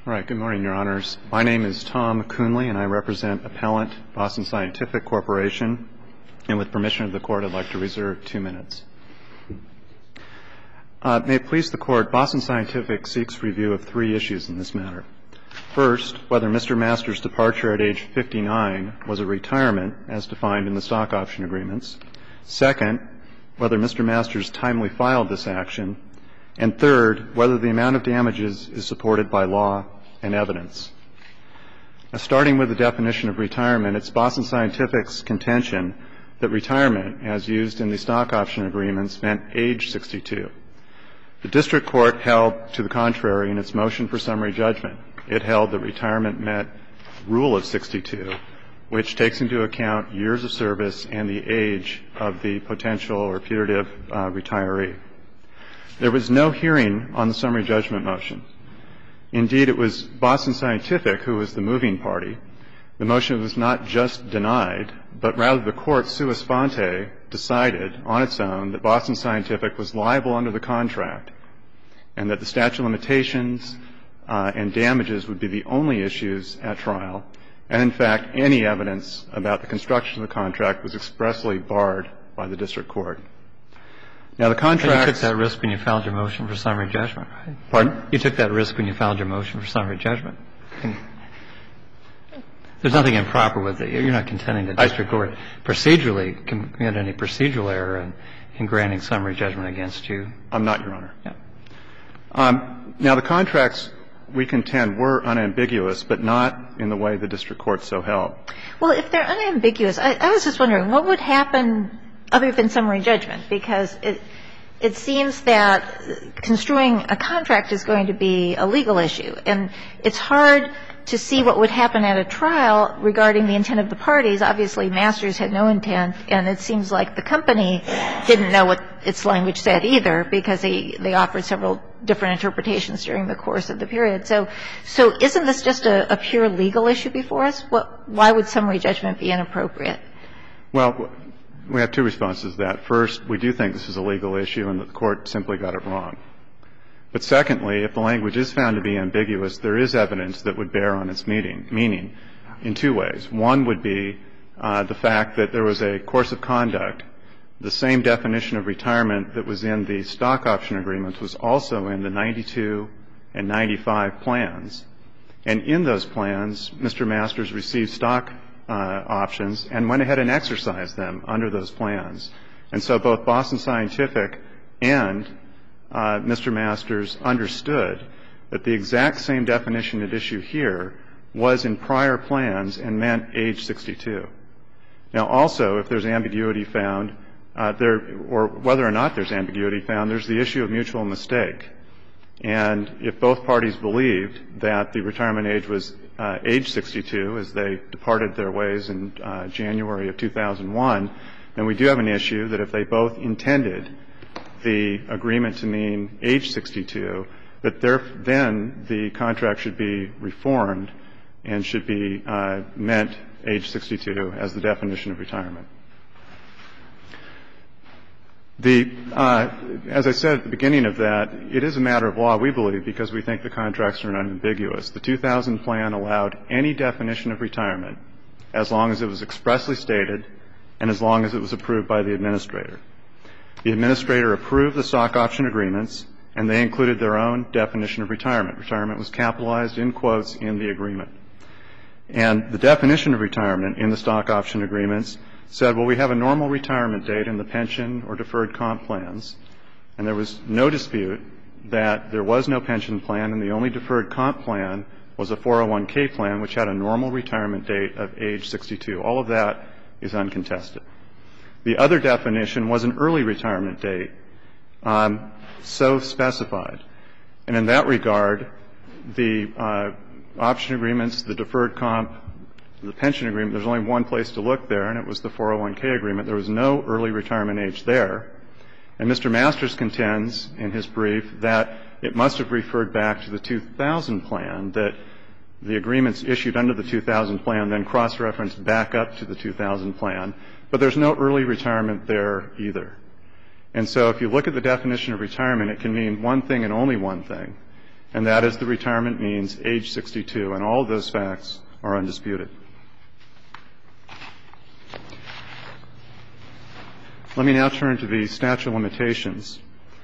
All right. Good morning, Your Honors. My name is Tom Coonley, and I represent Appellant Boston Scientific Corporation. And with permission of the Court, I'd like to reserve 2 minutes. May it please the Court, Boston Scientific seeks review of 3 issues in this matter. First, whether Mr. Masters' departure at age 59 was a retirement as defined in the stock option agreements. Second, whether Mr. Masters timely filed this action. And third, whether the amount of damages is supported by law and evidence. Now, starting with the definition of retirement, it's Boston Scientific's contention that retirement, as used in the stock option agreements, meant age 62. The district court held to the contrary in its motion for summary judgment. It held that retirement meant rule of 62, which takes into account years of service and the age of the potential or putative retiree. There was no hearing on the summary judgment motion. Indeed, it was Boston Scientific who was the moving party. The motion was not just denied, but rather the court, sua sponte, decided on its own that Boston Scientific was liable under the contract and that the statute of limitations and damages would be the only issues at trial. And, in fact, any evidence about the construction of the contract was expressly barred by the district court. Now, the contract. You took that risk when you filed your motion for summary judgment, right? Pardon? You took that risk when you filed your motion for summary judgment. There's nothing improper with it. You're not contending the district court procedurally committed any procedural error in granting summary judgment against you. I'm not, Your Honor. Yeah. Now, the contracts, we contend, were unambiguous, but not in the way the district court so held. Well, if they're unambiguous, I was just wondering, what would happen other than summary judgment? Because it seems that construing a contract is going to be a legal issue. And it's hard to see what would happen at a trial regarding the intent of the parties. Obviously, Masters had no intent, and it seems like the company didn't know what its language said either, because they offered several different interpretations during the course of the period. So isn't this just a pure legal issue before us? Why would summary judgment be inappropriate? Well, we have 2 responses to that. First, we do think this is a legal issue and that the court simply got it wrong. But secondly, if the language is found to be ambiguous, there is evidence that would bear on its meaning in 2 ways. One would be the fact that there was a course of conduct. The same definition of retirement that was in the stock option agreements was also in the 92 and 95 plans. And in those plans, Mr. Masters received stock options and went ahead and exercised them under those plans. And so both Boston Scientific and Mr. Masters understood that the exact same definition at issue here was in prior plans and meant age 62. Now, also, if there's ambiguity found, or whether or not there's ambiguity found, there's the issue of mutual mistake. And if both parties believed that the retirement age was age 62 as they departed their ways in January of 2001, then we do have an issue that if they both intended the agreement to mean age 62, that then the contract should be reformed and should be meant age 62 as the definition of retirement. As I said at the beginning of that, it is a matter of law, we believe, because we think the contracts are unambiguous. The 2000 plan allowed any definition of retirement as long as it was expressly stated and as long as it was approved by the administrator. The administrator approved the stock option agreements, and they included their own definition of retirement. Retirement was capitalized in quotes in the agreement. And the definition of retirement in the stock option agreements said, well, we have a normal retirement date in the pension or deferred comp plans, and there was no dispute that there was no pension plan and the only deferred comp plan was a 401k plan, which had a normal retirement date of age 62. All of that is uncontested. The other definition was an early retirement date, so specified. And in that regard, the option agreements, the deferred comp, the pension agreement, there's only one place to look there, and it was the 401k agreement. There was no early retirement age there. And Mr. Masters contends in his brief that it must have referred back to the 2000 plan, that the agreements issued under the 2000 plan then cross-referenced back up to the 2000 plan. But there's no early retirement there either. And so if you look at the definition of retirement, it can mean one thing and only one thing. and that is the retirement means age 62, and all of those facts are undisputed. Let me now turn to the statute of limitations.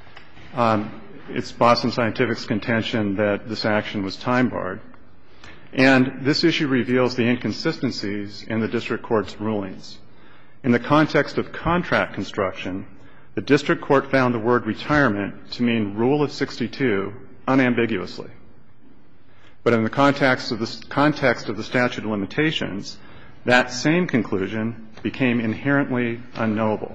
It's Boston Scientific's contention that this action was time-barred. And this issue reveals the inconsistencies in the district court's rulings. In the context of contract construction, the district court found the word retirement to mean rule of 62 unambiguously. But in the context of the statute of limitations, that same conclusion became inherently unknowable.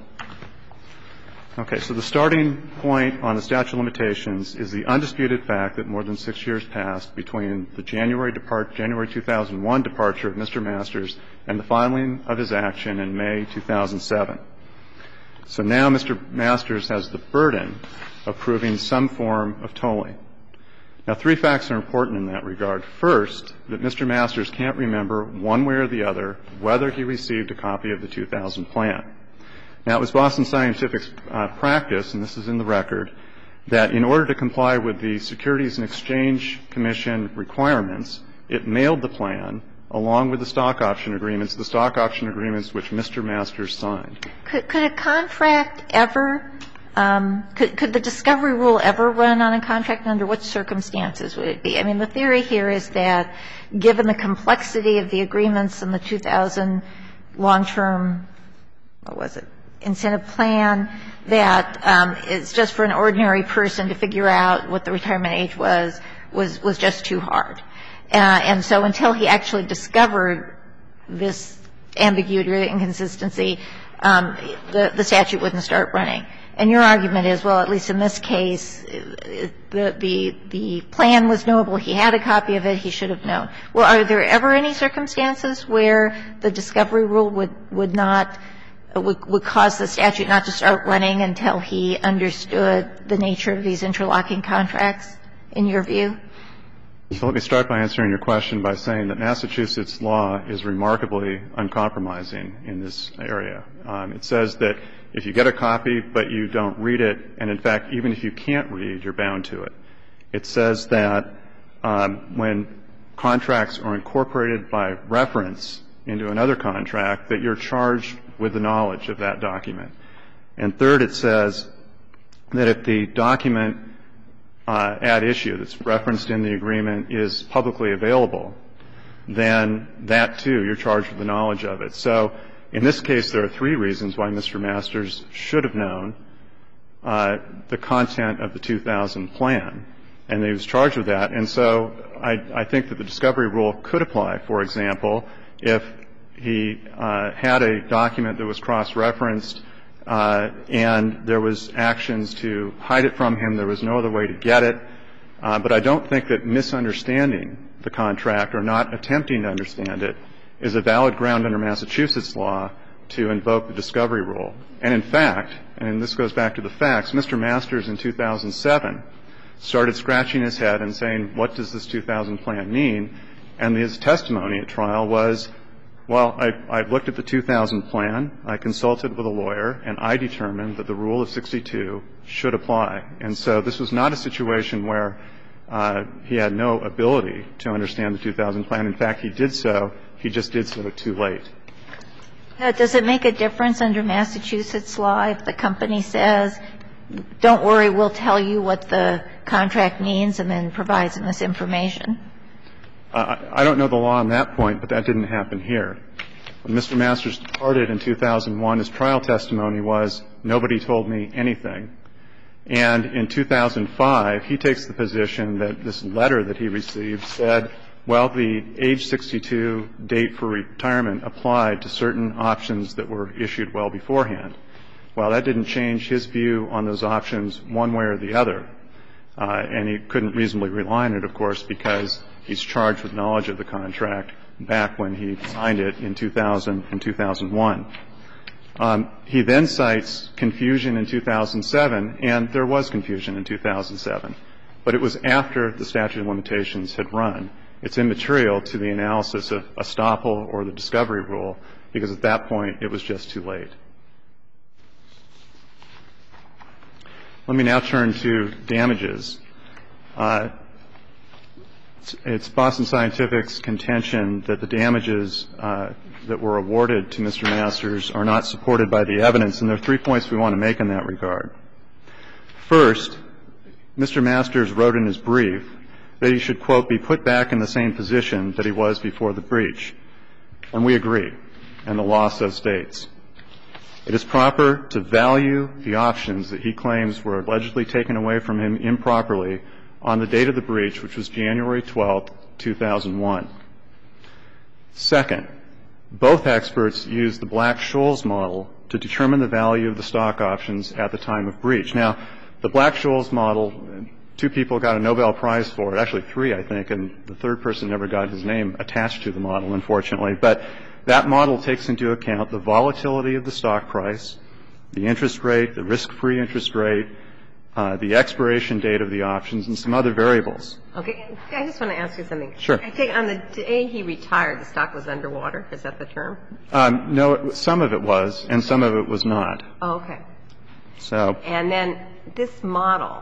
Okay, so the starting point on the statute of limitations is the undisputed fact that more than 6 years passed between the January 2001 departure of Mr. Masters and the filing of his action in May 2007. So now Mr. Masters has the burden of proving some form of tolling. Now, 3 facts are important in that regard. First, that Mr. Masters can't remember one way or the other whether he received a copy of the 2000 plan. Now, it was Boston Scientific's practice, and this is in the record, that in order to comply with the Securities and Exchange Commission requirements, it mailed the plan along with the stock option agreements which Mr. Masters signed. Could a contract ever could the discovery rule ever run on a contract, and under what circumstances would it be? I mean, the theory here is that given the complexity of the agreements in the 2000 long-term, incentive plan, that it's just for an ordinary person to figure out what the retirement age was just too hard. And so until he actually discovered this ambiguity or inconsistency, the statute wouldn't start running. And your argument is, well, at least in this case, the plan was knowable. He had a copy of it. He should have known. Well, are there ever any circumstances where the discovery rule would cause the statute not to start running until he understood the nature of these interlocking contracts, in your view? So let me start by answering your question by saying that Massachusetts law is remarkably uncompromising in this area. It says that if you get a copy but you don't read it, and in fact, even if you can't read, you're bound to it. It says that when contracts are incorporated by reference into another contract, that you're charged with the knowledge of that document. And third, it says that if the document at issue that's referenced in the agreement is publicly available, then that, too, you're charged with the knowledge of it. So in this case, there are 3 reasons why Mr. Masters should have known the content of the 2000 plan, and he was charged with that. And so I think that the discovery rule could apply, for example, if he had a document that was cross-referenced and there was actions to hide it from him, there was no other way to get it. But I don't think that misunderstanding the contract or not attempting to understand it is a valid ground under Massachusetts law to invoke the discovery rule. And in fact, and this goes back to the facts, Mr. Masters in 2007 started scratching his head and saying, what does this 2000 plan mean? And his testimony at trial was, well, I looked at the 2000 plan, I consulted with a lawyer, and I determined that the rule of 62 should apply. And so this was not a situation where he had no ability to understand the 2000 plan. In fact, he did so. He just did so too late. Now, does it make a difference under Massachusetts law if the company says, don't worry, we'll tell you what the contract means, and then provides them this information? I don't know the law on that point, but that didn't happen here. When Mr. Masters departed in 2001, his trial testimony was, nobody told me anything. And in 2005, he takes the position that this letter that he received said, well, the age 62 date for retirement applied to certain options that were issued well beforehand. Well, that didn't change his view on those options one way or the other. And he couldn't reasonably rely on it, of course, because he's charged with knowledge of the contract back when he signed it in 2000 and 2001. He then cites confusion in 2007, and there was confusion in 2007. But it was after the statute of limitations had run. It's immaterial to the analysis of estoppel or the discovery rule, because at that point it was just too late. Let me now turn to damages. It's Boston Scientific's contention that the damages that were awarded to Mr. Masters are not supported by the evidence, and there are 3 points we want to make in that regard. First, Mr. Masters wrote in his brief that he should, quote, be put back in the same position that he was before the breach. And we agree, and the law so states. It is proper to value the options that he claims were allegedly taken away from him improperly on the date of the breach, which was January 12, 2001. Second, both experts used the Black-Scholes model to determine the value of the stock options at the time of breach. Now, the Black-Scholes model, 2 people got a Nobel Prize for it, actually 3, I think, and the third person never got his name attached to the model, unfortunately. But that model takes into account the volatility of the stock price, the interest rate, the risk-free interest rate, the expiration date of the options, and some other variables. Okay. I just want to ask you something. Sure. I think on the day he retired, the stock was underwater. Is that the term? No, some of it was, and some of it was not. Oh, okay. So. And then this model,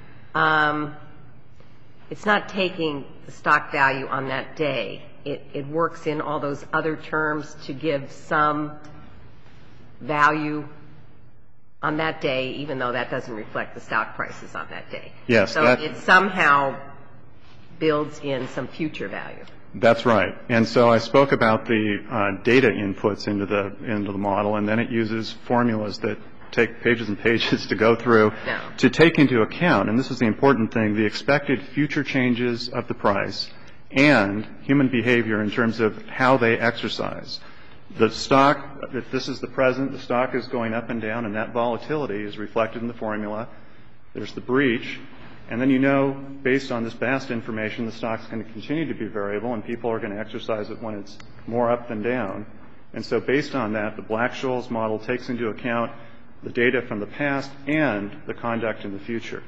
it's not taking the stock value on that day. It works in all those other terms to give some value on that day, even though that doesn't reflect the stock prices on that day. Yes. So it somehow builds in some future value. That's right. And so I spoke about the data inputs into the model, and then it uses formulas that take pages and pages to go through to take into account, and this is the important thing, the expected future changes of the price and human behavior in terms of how they exercise. The stock, if this is the present, the stock is going up and down, and that volatility is reflected in the formula. There's the breach. And then you know, based on this vast information, the stock's going to continue to be variable, and people are going to exercise it when it's more up than down. And so based on that, the Black-Scholes model takes into account the data from the past and the conduct in the future.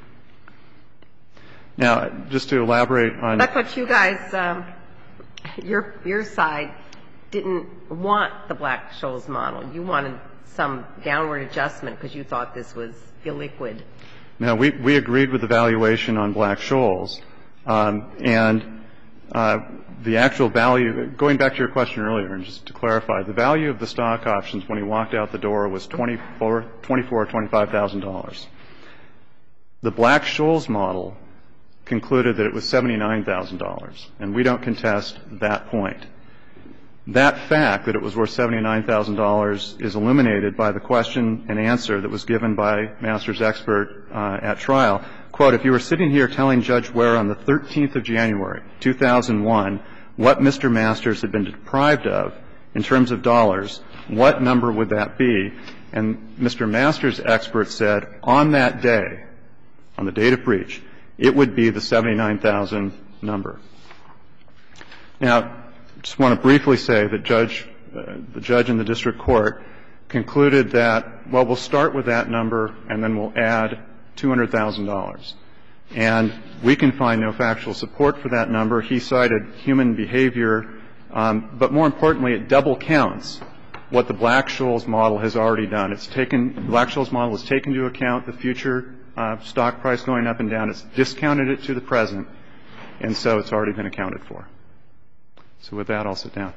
Now, just to elaborate on... That's what you guys, your side didn't want the Black-Scholes model. You wanted some downward adjustment because you thought this was illiquid. No, we agreed with the valuation on Black-Scholes. And the actual value, going back to your question earlier, and just to clarify, the value of the stock options when he walked out the door was $24,000 or $25,000. The Black-Scholes model concluded that it was $79,000, and we don't contest that point. That fact, that it was worth $79,000, is illuminated by the question and answer that was given by Masters' expert at trial. Quote, if you were sitting here telling Judge Ware on the 13th of January, 2001, what Mr. Masters had been deprived of in terms of dollars, what number would that be? And Mr. Masters' expert said, on that day, on the date of breach, it would be the $79,000 number. Now, I just want to briefly say that the judge in the district court concluded that, well, we'll start with that number and then we'll add $200,000. And we can find no factual support for that number. He cited human behavior, but more importantly, it double counts what the Black-Scholes model has already done. The Black-Scholes model has taken into account the future stock price going up and down. It's discounted it to the present, and so it's already been accounted for. So with that, I'll sit down.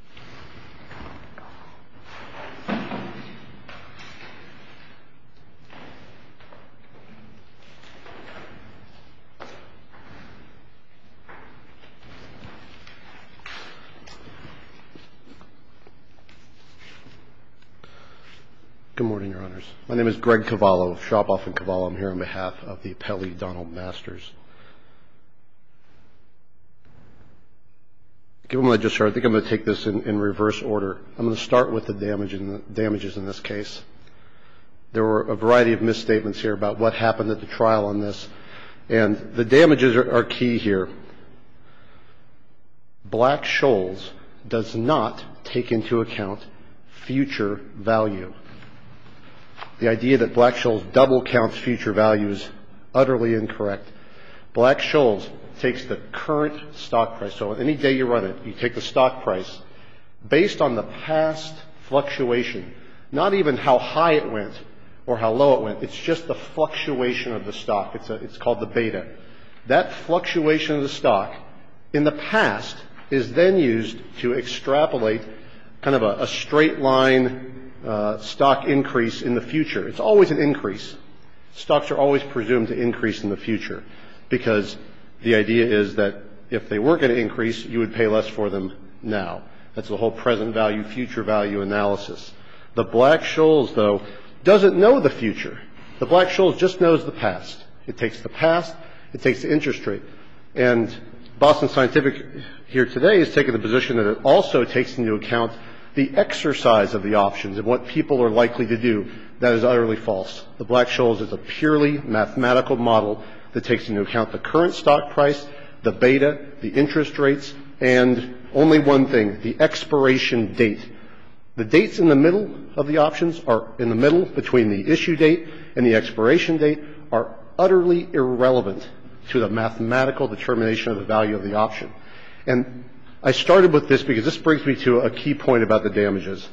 Good morning, Your Honors. My name is Greg Cavallo of Shophoff & Cavallo. I'm here on behalf of the appellee, Donald Masters. Given what I just heard, I think I'm going to take this in reverse order. I'm going to start with the damages in this case. There were a variety of misstatements here about what happened at the trial on this, and the damages are key here. Black-Scholes does not take into account future value. The idea that Black-Scholes double counts future value is utterly incorrect. Black-Scholes takes the current stock price. So any day you run it, you take the stock price based on the past fluctuation, not even how high it went or how low it went. It's just the fluctuation of the stock. It's called the beta. That fluctuation of the stock in the past is then used to extrapolate kind of a straight line stock increase in the future. It's always an increase. Stocks are always presumed to increase in the future because the idea is that if they weren't going to increase, you would pay less for them now. That's the whole present value, future value analysis. The Black-Scholes, though, doesn't know the future. The Black-Scholes just knows the past. It takes the past, it takes the interest rate. And Boston Scientific here today is taking the position that it also takes into account the exercise of the options and what people are likely to do. That is utterly false. The Black-Scholes is a purely mathematical model that takes into account the current stock price, the beta, the interest rates, and only one thing, the expiration date. The dates in the middle of the options are in the middle between the issue date and the expiration date are utterly irrelevant to the mathematical determination of the value of the option. And I started with this because this brings me to a key point about the damages.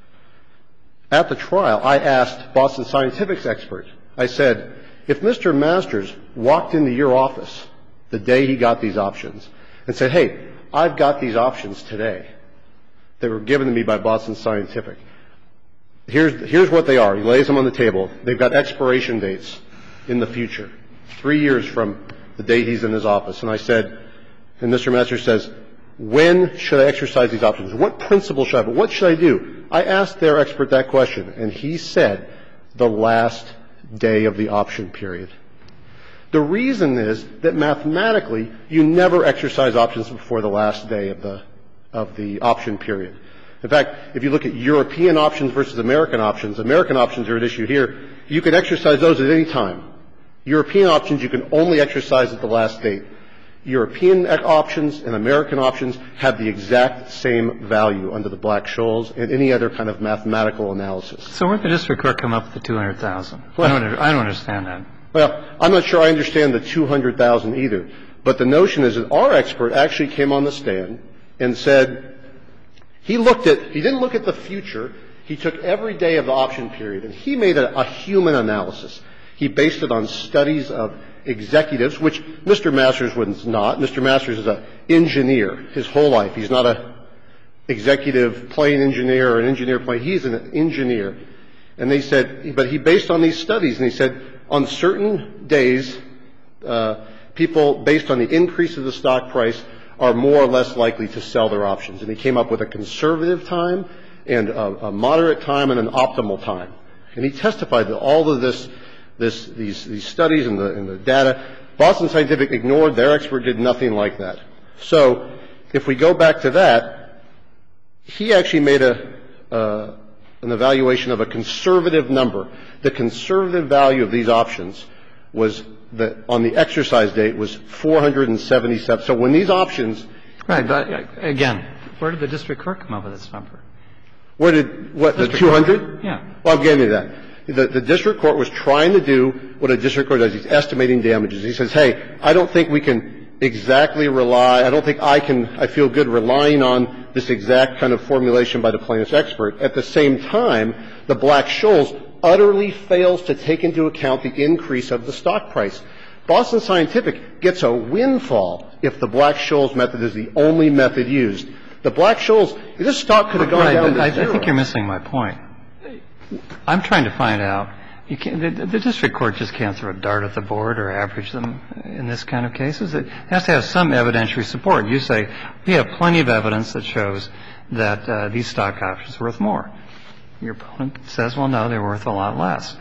At the trial, I asked Boston Scientific's expert, I said, if Mr. Masters walked into your office the day he got these options and said, hey, I've got these options today that were given to me by Boston Scientific. Here's what they are. He lays them on the table. They've got expiration dates in the future, 3 years from the day he's in his office. And I said, and Mr. Masters says, when should I exercise these options? What principle should I have? What should I do? I asked their expert that question, and he said the last day of the option period. The reason is that mathematically you never exercise options before the last day of the option period. In fact, if you look at European options versus American options are at issue here. You can exercise those at any time. European options you can only exercise at the last date. European options and American options have the exact same value under the Black-Scholes and any other kind of mathematical analysis. So where did the district court come up with the $200,000? I don't understand that. Well, I'm not sure I understand the $200,000 either. But the notion is that our expert actually came on the stand and said he didn't look at the future. He took every day of the option period and he made a human analysis. He based it on studies of executives, which Mr. Masters was not. Mr. Masters is an engineer his whole life. He's not an executive plane engineer or an engineer plane. He's an engineer. And they said, but he based on these studies, and he said on certain days, people based on the increase of the stock price are more or less likely to sell their options. And he came up with a conservative time and a moderate time and an optimal time. And he testified that all of these studies and the data, Boston Scientific ignored. Their expert did nothing like that. So if we go back to that, he actually made an evaluation of a conservative number. The conservative value of these options was that on the exercise date was 477. So when these options — Right. But again, where did the district court come up with this number? The 200? Yeah. Well, I'm getting to that. The district court was trying to do what a district court does. He's estimating damages. He says, hey, I don't think we can exactly rely — I don't think I feel good relying on this exact kind of formulation by the plaintiff's expert. At the same time, the Black-Scholes utterly fails to take into account the increase of the stock price. Boston Scientific gets a windfall if the Black-Scholes method is the only method used. The Black-Scholes — this stock could have gone down to zero. I think you're missing my point. I'm trying to find out. The district court just can't throw a dart at the board or average them in this kind of cases. It has to have some evidentiary support. You say we have plenty of evidence that shows that these stock options are worth more. Your opponent says, well, no, they're worth a lot less.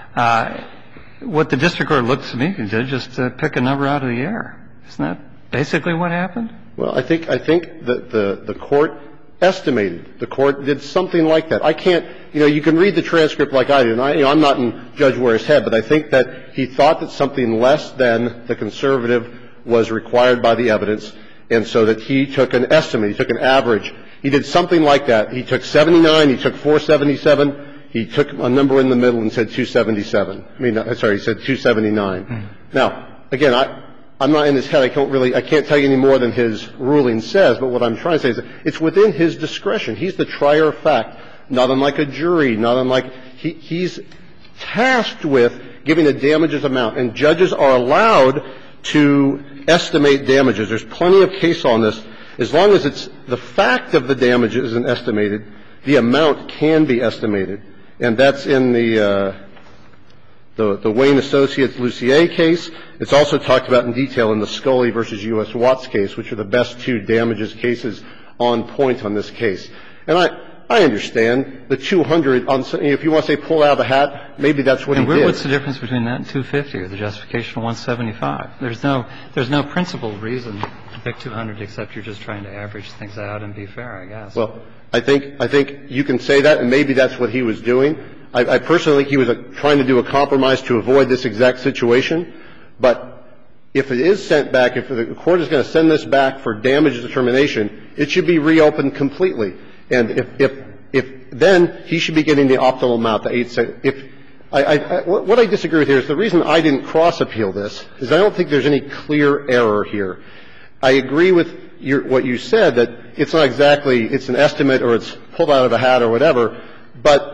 What the district court looks to me to do is just pick a number out of the air. Isn't that basically what happened? Well, I think that the court estimated. The court did something like that. I can't — you can read the transcript like I do, and I'm not in Judge Ware's head, but I think that he thought that something less than the conservative was required by the evidence, and so that he took an estimate. He took an average. He did something like that. He took 79. He took 477. He took a number in the middle and said 277. He said 279. Now, again, I'm not in his head. I can't tell you any more than his ruling says, but what I'm trying to say is that it's within his discretion. He's the trier of fact, not unlike a jury, not unlike — he's tasked with giving a damages amount, and judges are allowed to estimate damages. There's plenty of case on this. As long as it's the fact of the damage isn't estimated, the amount can be estimated. And that's in the Wayne Associates Lucier case. It's also talked about in detail in the Scully versus U.S. Watts case, which are the best two damages cases on point on this case. And I understand the 200 if you want to say pull out of the hat, maybe that's what he did. What's the difference between that and 250 or the justification of 175? There's no principled reason to pick 200 except you're just trying to average things out and be fair, I guess. Well, I think you can say that, and maybe that's what he was doing. I personally think he was trying to do a compromise to avoid this exact situation. But if it is sent back, if the court is going to send this back for damages determination, it should be reopened completely. And if then he should be getting the optimal amount, the 8 cents. What I disagree with here is the reason I didn't cross-appeal this is I don't think there's any clear error here. I agree with what you said, that it's not exactly it's an estimate or it's pulled out of a hat or whatever, but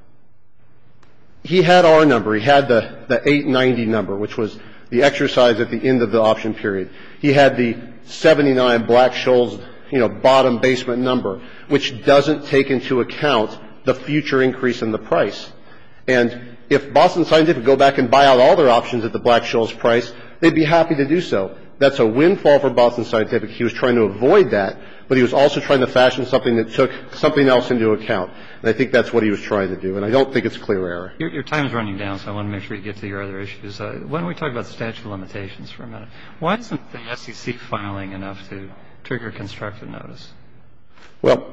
he had our number. He had the 890 number, which was the exercise at the end of the option period. He had the 79 Black-Scholes, bottom basement number, which doesn't take into account the future increase in the price. And if Boston Scientific go back and buy out all their options at the Black-Scholes price, they'd be happy to do so. That's a windfall for Boston Scientific. He was trying to avoid that, but he was also trying to fashion something that took something else into account. And I think that's what he was trying to do. And I don't think it's clear error. Your time is running down, so I want to make sure you get to your other issues. Why don't we talk about the statute of limitations for a minute? Why isn't the SEC filing enough to trigger constructive notice? Well,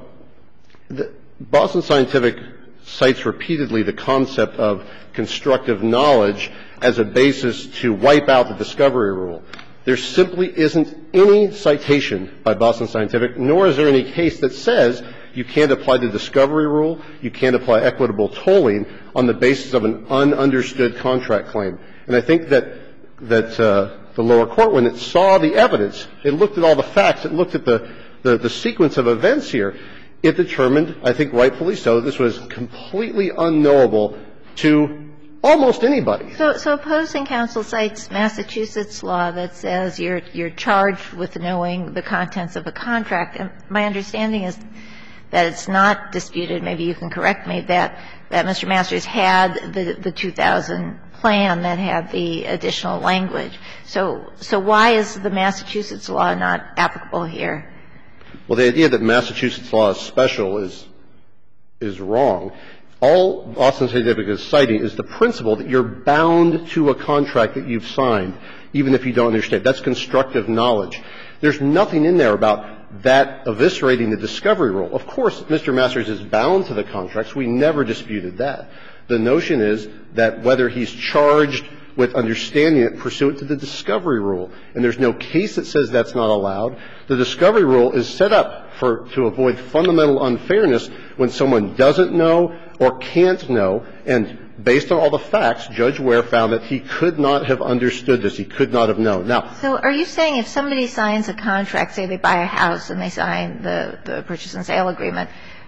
Boston Scientific cites repeatedly the concept of constructive knowledge as a basis to wipe out the discovery rule. There simply isn't any citation by Boston Scientific, nor is there any case that says you can't apply the discovery rule, you can't apply equitable tolling on the basis of an ununderstood contract claim. And I think that the lower court, when it saw the evidence, it looked at all the facts, it looked at the sequence of events here, it determined, I think rightfully so, that this was completely unknowable to almost anybody. So opposing counsel cites Massachusetts law that says you're charged with knowing the contents of a contract. And my understanding is that it's not disputed, maybe you can correct me, that Mr. Masters had the 2000 plan that had the additional language. So why is the Massachusetts law not applicable here? Well, the idea that Massachusetts law is special is wrong. All Boston Scientific is citing is the principle that you're bound to a contract that you've signed, even if you don't understand. That's constructive knowledge. There's nothing in there about that eviscerating the discovery rule. Of course, Mr. Masters is bound to the contracts. We never disputed that. The notion is that whether he's charged with understanding it pursuant to the discovery rule, and there's no case that says that's not allowed, the discovery rule is set up to avoid fundamental unfairness when someone doesn't know or can't know. And based on all the facts, Judge Ware found that he could not have understood this. He could not have known. Now, so are you saying if somebody signs a contract, say they buy a house and they sign the purchase and sale agreement,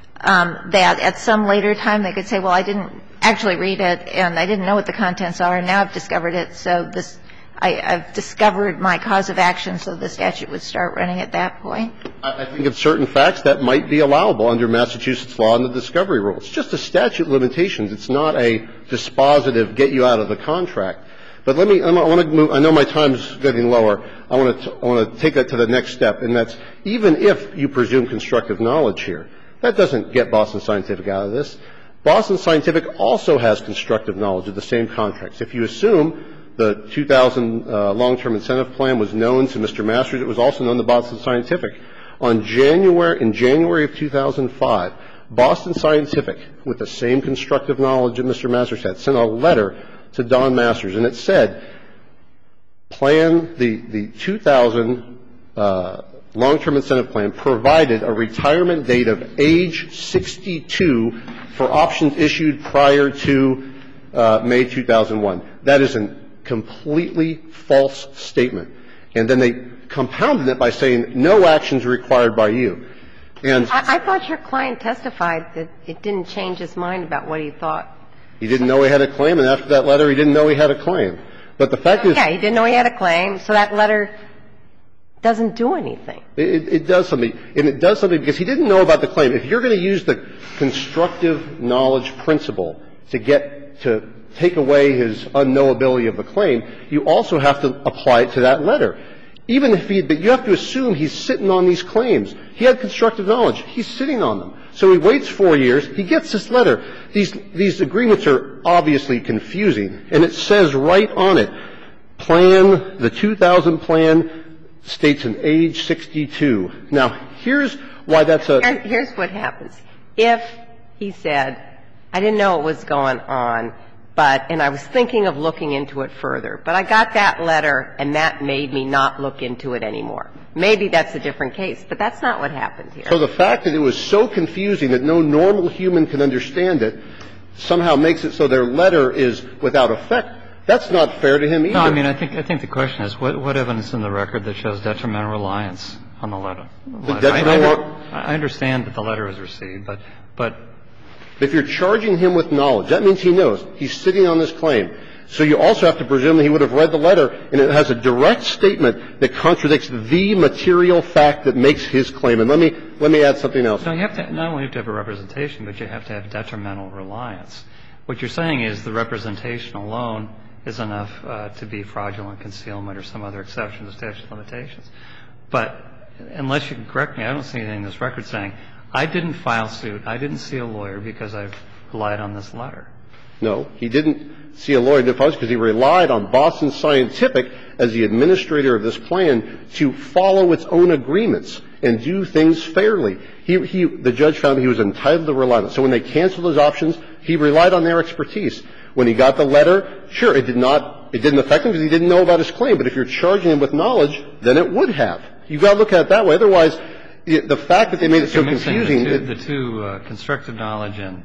that at some later time they could say, well, I didn't actually read it and I didn't know what the contents are, and now I've discovered it, so I've discovered my cause of action, so the statute would start running at that point? I think of certain facts that might be allowable under Massachusetts law and the discovery rule. It's just a statute of limitations. It's not a dispositive get you out of the contract. But I want to move. I know my time's getting lower. I want to take that to the next step, and that's even if you presume constructive knowledge here, that doesn't get Boston Scientific out of this. Boston Scientific also has constructive knowledge of the same contracts. If you assume the 2000 long-term incentive plan was known to Mr. Masters, it was also known to Boston Scientific. In January of 2005, Boston Scientific, with the same constructive knowledge that Mr. Masters had, sent a letter to Don Masters, and it said, the 2000 long-term incentive plan provided a retirement date of age 62 for options issued prior to May 2001. That is a completely false statement. And then they compounded it by saying no actions required by you. And I thought your client testified that it didn't change his mind about what he thought. He didn't know he had a claim, and after that letter, he didn't know he had a claim. But the fact is — Yeah, he didn't know he had a claim, so that letter doesn't do anything. It does something. And it does something because he didn't know about the claim. If you're going to use the constructive knowledge principle to take away his unknowability of the claim, you also have to apply it to that letter. Even if but you have to assume he's sitting on these claims. He had constructive knowledge. He's sitting on them. So he waits 4 years. He gets this letter. These agreements are obviously confusing. And it says right on it, the 2000 plan states an age 62. Now, here's why that's Here's what happens. If he said, I didn't know what was going on, and I was thinking of looking into it further, but I got that letter and that made me not look into it anymore. Maybe that's a different case, but that's not what happened here. So the fact that it was so confusing that no normal human can understand it somehow makes it so their letter is without effect. That's not fair to him either. No, I mean, I think the question is what evidence in the record that shows detrimental reliance on the letter? I understand that the letter was received, but if you're charging him with knowledge, that means he knows. He's sitting on this claim. So you also have to presume that he would have read the letter, and it has a direct statement that contradicts the material fact that makes his claim. And let me add something else. No, you have to not only have to have a representation, but you have to have detrimental reliance. What you're saying is the representation alone is enough to be fraudulent concealment or some other exception to statute of limitations. But unless you can correct me, I don't see anything in this record saying, I didn't file suit, I didn't see a lawyer because I've relied on this letter. No, he didn't see a lawyer because he relied on Boston Scientific as the administrator of this plan to follow its own agreements and do things fairly. The judge found he was entitled to rely on it. So when they canceled his options, he relied on their expertise. When he got the letter, sure, it didn't affect him because he didn't know about his claim. But if you're charging him with knowledge, then it would have. You've got to look at it that way. Otherwise, the fact that they made it so confusing. The two constructive knowledge and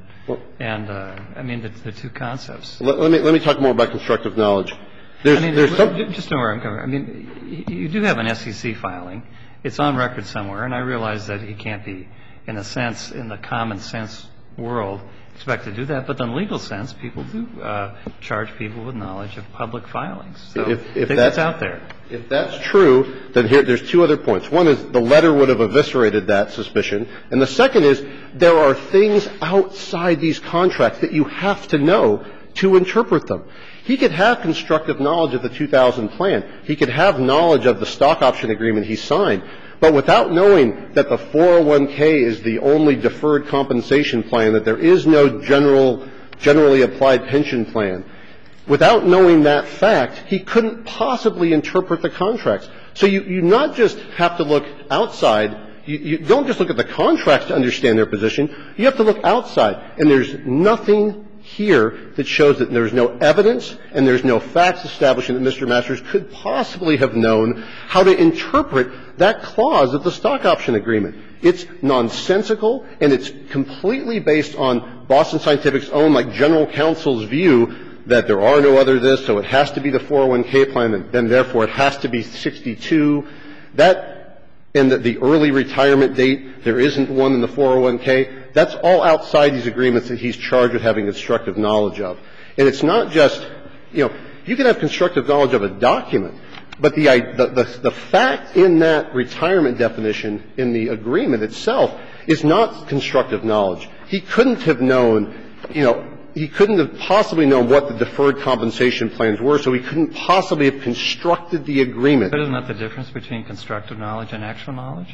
I mean the two concepts. Let me talk more about constructive knowledge. Just know where I'm coming. I mean, you do have an SEC filing. It's on record somewhere, and I realize that he can't be, in a sense, in the common sense world, expect to do that. But in the legal sense, people do charge people with knowledge of public filings. So if that's out there. If that's true, then there's two other points. One is the letter would have eviscerated that suspicion. And the second is there are things outside these contracts that you have to know to interpret them. He could have constructive knowledge of the 2000 plan. He could have knowledge of the stock option agreement he signed. But without knowing that the 401k is the only deferred compensation plan, that there is no generally applied pension plan, without knowing that fact, he couldn't possibly interpret the contracts. So you not just have to look outside. You don't just look at the contracts to understand their position. You have to look outside. And there's nothing here that shows that there's no evidence and there's no facts establishing that Mr. Masters could possibly have known how to interpret that clause of the stock option agreement. It's nonsensical, and it's completely based on Boston Scientific's own, like, general counsel's view that there are no other this, so it has to be the 401k plan, and then, therefore, it has to be 62. That and the early retirement date, there isn't one in the 401k. That's all outside these agreements that he's charged with having constructive knowledge of. And it's not just, you can have constructive knowledge of a document, but the fact in that retirement definition in the agreement itself is not constructive knowledge. He couldn't have known, he couldn't have possibly known what the deferred compensation plans were, so he couldn't possibly have constructed the agreement. But isn't that the difference between constructive knowledge and actual knowledge?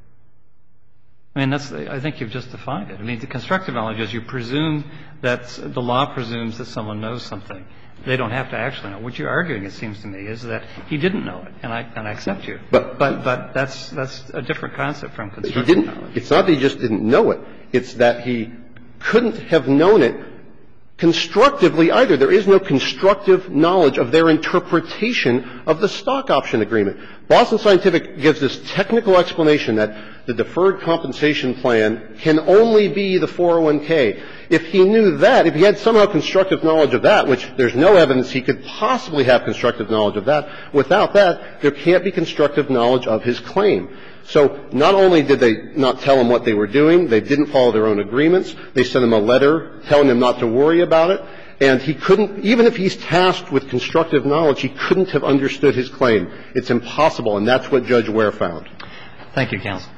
I mean, I think you've just defined it. I mean, the constructive knowledge is you presume that the law presumes that someone knows something. They don't have to actually know. What you're arguing, it seems to me, is that he didn't know it, and I accept you. But that's a different concept from constructive knowledge. It's not that he just didn't know it. It's that he couldn't have known it constructively either. There is no constructive knowledge of their interpretation of the stock option agreement. Boston Scientific gives this technical explanation that the deferred compensation plan can only be the 401k. If he knew that, if he had somehow constructive knowledge of that, which there's no evidence he could possibly have constructive knowledge of that, without that, there can't be constructive knowledge of his claim. So not only did they not tell him what they were doing, they didn't follow their own agreements. They sent him a letter telling him not to worry about it. And he couldn't, even if he's tasked with constructive knowledge, he couldn't have understood his claim. It's impossible, and that's what Judge Ware found. Thank you, counsel.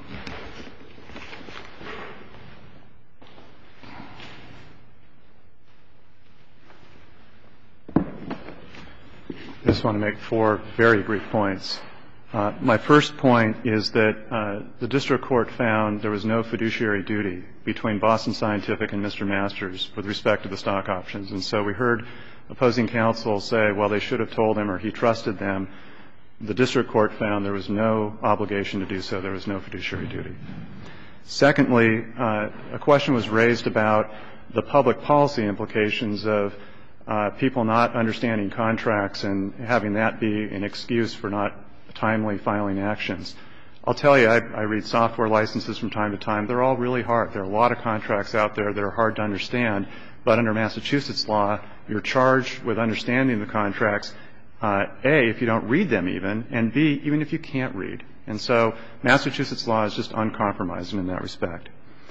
I just want to make 4 very brief points. My first point is that the district court found there was no fiduciary duty between Boston Scientific and Mr. Masters with respect to the stock options. And so we heard opposing counsel say, well, they should have told him or he trusted them. The district court found there was no obligation to do so. There was no fiduciary duty. Secondly, a question was raised about the public policy implications of people not understanding contracts and having that be an excuse for not timely filing actions. I'll tell you, I read software licenses from time to time. They're all really hard. There are a lot of contracts out there that are hard to understand. But under Massachusetts law, you're charged with understanding the contracts, A, if you don't read them even, and B, even if you can't read. And so Massachusetts law is just uncompromising in that respect.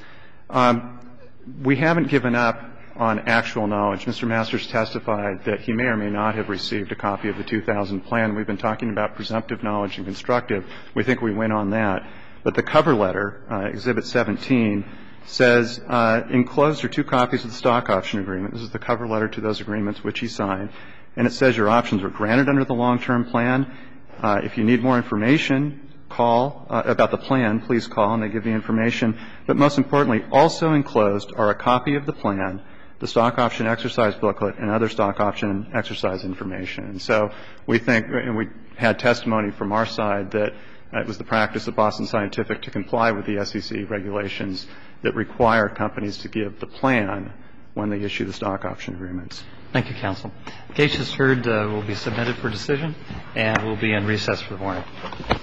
We haven't given up on actual knowledge. Mr. Masters testified that he may or may not have received a copy of the 2000 plan. We've been talking about presumptive knowledge and constructive. We think we win on that. But the cover letter, Exhibit 17, says enclosed are 2 copies of the stock option agreement. This is the cover letter to those agreements which he signed. And it says your options were granted under the long-term plan. If you need more information, call about the plan, please call, and they give the information. But most importantly, also enclosed are a copy of the plan, the stock option exercise booklet, and other stock option exercise information. And so we think, and we had testimony from our side, that it was the practice of Boston Scientific to comply with the SEC regulations that require companies to give the plan when they issue the stock option agreements. Thank you, counsel. The case, as heard, will be submitted for decision and will be in recess for the morning.